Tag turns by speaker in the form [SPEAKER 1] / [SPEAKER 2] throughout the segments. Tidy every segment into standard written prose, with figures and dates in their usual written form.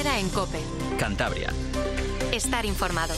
[SPEAKER 1] Herrera en COPE.
[SPEAKER 2] Cantabria.
[SPEAKER 1] Estar informado.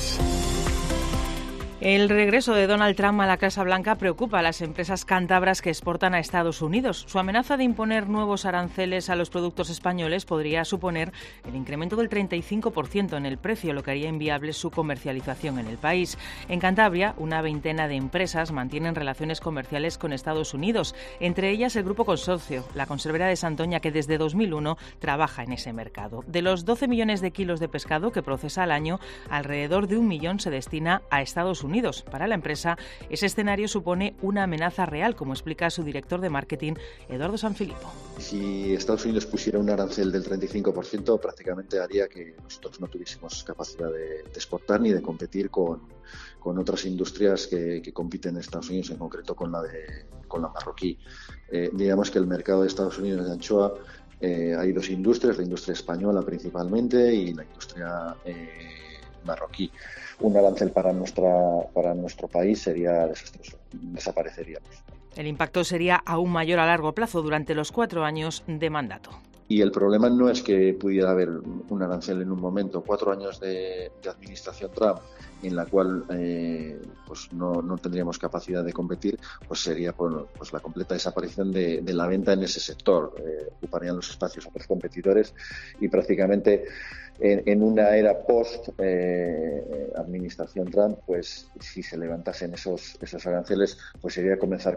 [SPEAKER 3] El regreso de Donald Trump a la Casa Blanca preocupa a las empresas cántabras que exportan a Estados Unidos. Su amenaza de imponer nuevos aranceles a los productos españoles podría suponer el incremento del 35% en el precio, lo que haría inviable su comercialización en el país. En Cantabria, una veintena de empresas mantienen relaciones comerciales con Estados Unidos, entre ellas el Grupo Consorcio, la conservera de Santoña, que desde 2001 trabaja en ese mercado. De los 12 millones de kilos de pescado que procesa al año, alrededor de 1 millón se destina a Estados Unidos. Para la empresa, ese escenario supone una amenaza real, como explica su director de marketing, Eduardo Sanfilippo.
[SPEAKER 4] Si Estados Unidos pusiera un arancel del 35%, prácticamente haría que nosotros no tuviésemos capacidad de exportar ni de competir con otras industrias que compiten en Estados Unidos, en concreto con la marroquí. Digamos que el mercado de Estados Unidos de anchoa, hay dos industrias, la industria española principalmente y la industria marroquí. Un arancel para nuestro país sería desastroso, desapareceríamos.
[SPEAKER 3] El impacto sería aún mayor a largo plazo durante los 4 años de mandato.
[SPEAKER 4] Y el problema no es que pudiera haber un arancel en un momento. 4 años de administración Trump en la cual pues no tendríamos capacidad de competir, pues sería pues la completa desaparición de la venta en ese sector. Ocuparían los espacios otros competidores y prácticamente en una era post administración Trump, pues si se levantasen esos aranceles, pues sería comenzar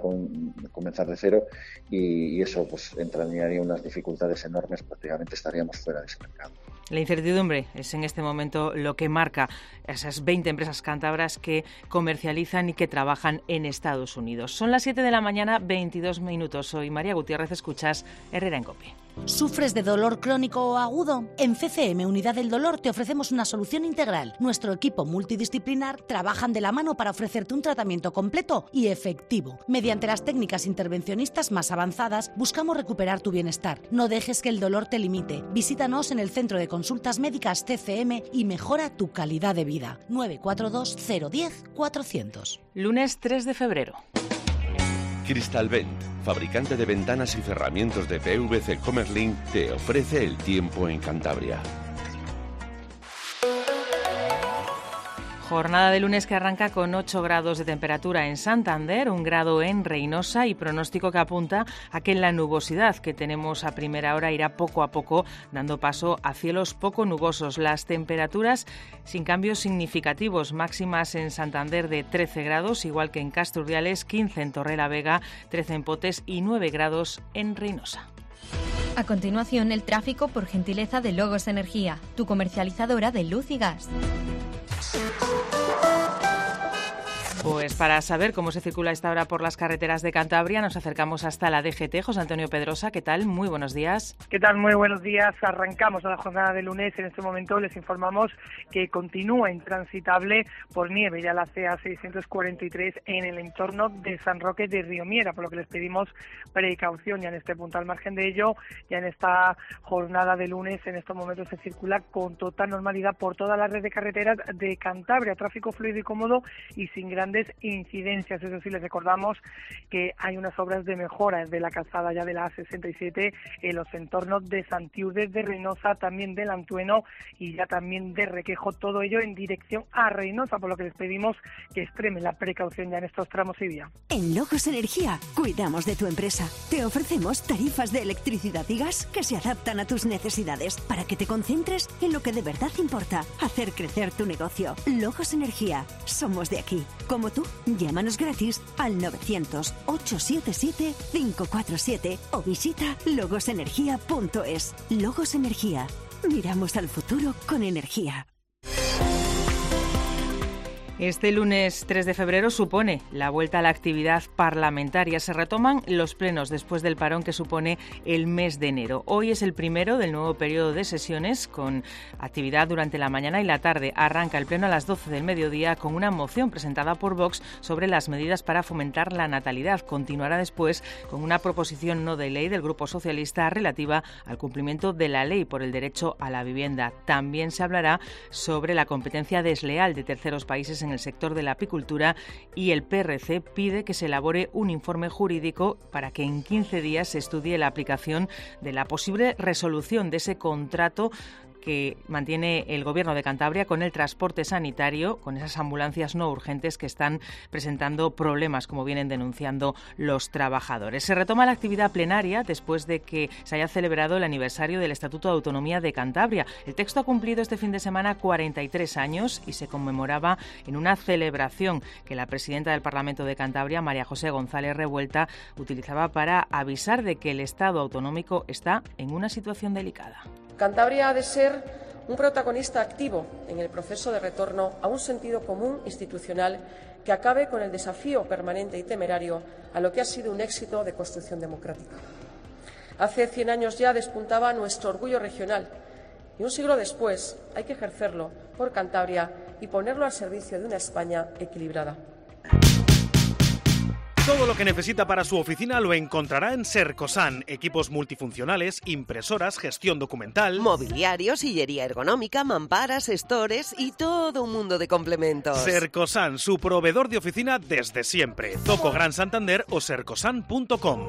[SPEAKER 4] de cero y eso pues entrañaría unas dificultades enormes. Prácticamente estaríamos fuera de ese mercado.
[SPEAKER 3] La incertidumbre es en este momento lo que marca esas 20 empresas cántabras que comercializan y que trabajan en Estados Unidos. Son las 7 de la mañana, 22 minutos. Soy María Gutiérrez, escuchas Herrera en COPE.
[SPEAKER 5] ¿Sufres de dolor crónico o agudo? En CCM Unidad del Dolor te ofrecemos una solución integral. Nuestro equipo multidisciplinar trabajan de la mano para ofrecerte un tratamiento completo y efectivo. Mediante las técnicas intervencionistas más avanzadas, buscamos recuperar tu bienestar. No dejes que el dolor te limite. Visítanos en el Centro de Consultas Médicas CCM y mejora tu calidad de vida. 942 010 400.
[SPEAKER 3] Lunes 3 de febrero.
[SPEAKER 6] Crystalvent, fabricante de ventanas y cerramientos de PVC Comerlin, te ofrece el tiempo en Cantabria.
[SPEAKER 3] Jornada de lunes que arranca con 8 grados de temperatura en Santander, 1 grado en Reynosa y pronóstico que apunta a que la nubosidad que tenemos a primera hora irá poco a poco dando paso a cielos poco nubosos. Las temperaturas sin cambios significativos, máximas en Santander de 13 grados, igual que en Casturdiales, 15 en Torrelavega, 13 en Potes y 9 grados en Reynosa.
[SPEAKER 7] A continuación, el tráfico por gentileza de Logos Energía, tu comercializadora de luz y gas.
[SPEAKER 3] Pues para saber cómo se circula a esta hora por las carreteras de Cantabria, nos acercamos hasta la DGT. José Antonio Pedrosa, ¿qué tal? Muy buenos días.
[SPEAKER 8] ¿Qué tal? Muy buenos días. Arrancamos a la jornada de lunes. En este momento les informamos que continúa intransitable por nieve ya la CA 643 en el entorno de San Roque de Riomiera, por lo que les pedimos precaución ya en este punto. Al margen de ello, ya en esta jornada de lunes, en estos momentos se circula con total normalidad por toda la red de carreteras de Cantabria. Tráfico fluido y cómodo y sin grandes incidencias. Eso sí, les recordamos que hay unas obras de mejora de la calzada ya de la A67 en los entornos de Santiudes de Reynosa, también del Antueno y ya también de Requejo, todo ello en dirección a Reynosa, por lo que les pedimos que extremen la precaución ya en estos tramos y vía.
[SPEAKER 9] En Logos Energía cuidamos de tu empresa. Te ofrecemos tarifas de electricidad y gas que se adaptan a tus necesidades para que te concentres en lo que de verdad importa, hacer crecer tu negocio. Logos Energía, somos de aquí. Como tú, llámanos gratis al 900-877-547 o visita logosenergia.es. Logos Energía. Miramos al futuro con energía.
[SPEAKER 3] Este lunes 3 de febrero supone la vuelta a la actividad parlamentaria. Se retoman los plenos después del parón que supone el mes de enero. Hoy es el primero del nuevo periodo de sesiones con actividad durante la mañana y la tarde. Arranca el pleno a las 12 del mediodía con una moción presentada por Vox sobre las medidas para fomentar la natalidad. Continuará después con una proposición no de ley del Grupo Socialista relativa al cumplimiento de la ley por el derecho a la vivienda. También se hablará sobre la competencia desleal de terceros países en el sector de la apicultura y el PRC pide que se elabore un informe jurídico para que en 15 días se estudie la aplicación de la posible resolución de ese contrato que mantiene el Gobierno de Cantabria con el transporte sanitario, con esas ambulancias no urgentes que están presentando problemas, como vienen denunciando los trabajadores. Se retoma la actividad plenaria después de que se haya celebrado el aniversario del Estatuto de Autonomía de Cantabria. El texto ha cumplido este fin de semana 43 años y se conmemoraba en una celebración que la presidenta del Parlamento de Cantabria, María José González Revuelta, utilizaba para avisar de que el Estado autonómico está en una situación delicada.
[SPEAKER 2] Cantabria ha de ser un protagonista activo en el proceso de retorno a un sentido común institucional que acabe con el desafío permanente y temerario a lo que ha sido un éxito de construcción democrática. Hace 100 años ya despuntaba nuestro orgullo regional y un siglo después hay que ejercerlo por Cantabria y ponerlo al servicio de una España equilibrada.
[SPEAKER 10] Todo lo que necesita para su oficina lo encontrará en Sercosan. Equipos multifuncionales, impresoras, gestión documental,
[SPEAKER 11] mobiliario, sillería ergonómica, mamparas, stores y todo un mundo de complementos.
[SPEAKER 10] Sercosan, su proveedor de oficina desde siempre. Zoco Gran Santander o sercosan.com.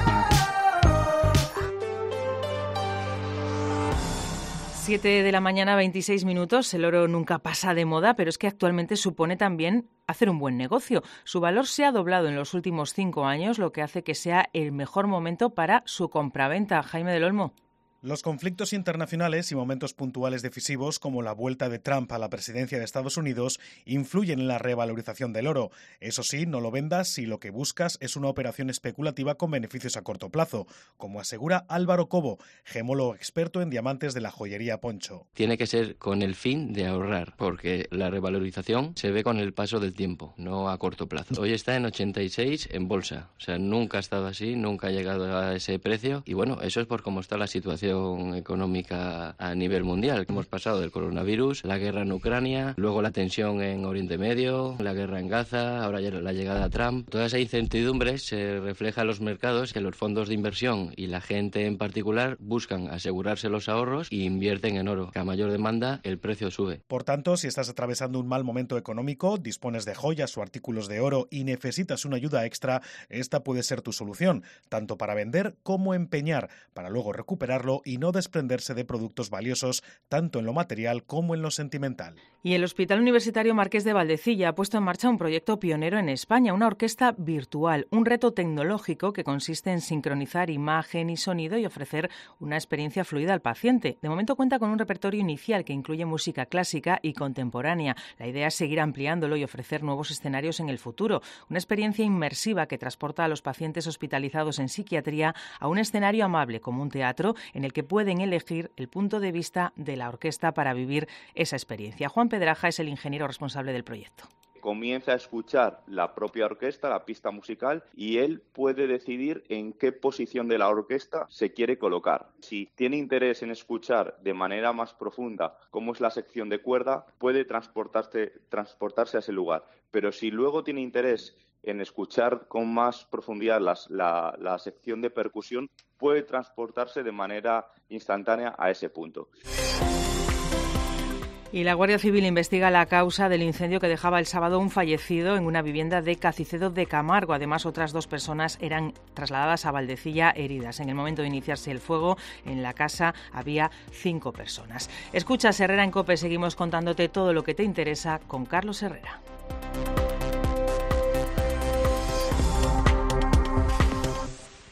[SPEAKER 3] 7 de la mañana, 26 minutos. El oro nunca pasa de moda, pero es que actualmente supone también hacer un buen negocio. Su valor se ha doblado en los últimos 5 años, lo que hace que sea el mejor momento para su compraventa. Jaime del Olmo.
[SPEAKER 12] Los conflictos internacionales y momentos puntuales decisivos, como la vuelta de Trump a la presidencia de Estados Unidos, influyen en la revalorización del oro. Eso sí, no lo vendas si lo que buscas es una operación especulativa con beneficios a corto plazo, como asegura Álvaro Cobo, gemólogo experto en diamantes de la joyería Poncho.
[SPEAKER 13] Tiene que ser con el fin de ahorrar, porque la revalorización se ve con el paso del tiempo, no a corto plazo. Hoy está en 86 en bolsa, o sea, nunca ha estado así, nunca ha llegado a ese precio, y bueno, eso es por cómo está la situación económica a nivel mundial. Hemos pasado del coronavirus, la guerra en Ucrania, luego la tensión en Oriente Medio, la guerra en Gaza, ahora la llegada a Trump. Toda esa incertidumbre se refleja en los mercados, que los fondos de inversión y la gente en particular buscan asegurarse los ahorros y invierten en oro. A mayor demanda, el precio sube.
[SPEAKER 12] Por tanto, si estás atravesando un mal momento económico, dispones de joyas o artículos de oro y necesitas una ayuda extra, esta puede ser tu solución, tanto para vender como empeñar, para luego recuperarlo y no desprenderse de productos valiosos, tanto en lo material como en lo sentimental.
[SPEAKER 3] Y el Hospital Universitario Marqués de Valdecilla ha puesto en marcha un proyecto pionero en España, una orquesta virtual, un reto tecnológico que consiste en sincronizar imagen y sonido y ofrecer una experiencia fluida al paciente. De momento cuenta con un repertorio inicial que incluye música clásica y contemporánea. La idea es seguir ampliándolo y ofrecer nuevos escenarios en el futuro. Una experiencia inmersiva que transporta a los pacientes hospitalizados en psiquiatría a un escenario amable como un teatro en el que pueden elegir el punto de vista de la orquesta para vivir esa experiencia. Juan Pedraja es el ingeniero responsable del proyecto.
[SPEAKER 14] Comienza a escuchar la propia orquesta, la pista musical, y él puede decidir en qué posición de la orquesta se quiere colocar. Si tiene interés en escuchar de manera más profunda cómo es la sección de cuerda, puede transportarse a ese lugar. Pero si luego tiene interés en escuchar con más profundidad la sección de percusión, puede transportarse de manera instantánea a ese punto.
[SPEAKER 3] Y la Guardia Civil investiga la causa del incendio que dejaba el sábado un fallecido en una vivienda de Cacicedo de Camargo. Además, otras 2 personas eran trasladadas a Valdecilla heridas. En el momento de iniciarse el fuego, en la casa había 5 personas. Escuchas Herrera en COPE. Seguimos contándote todo lo que te interesa con Carlos Herrera.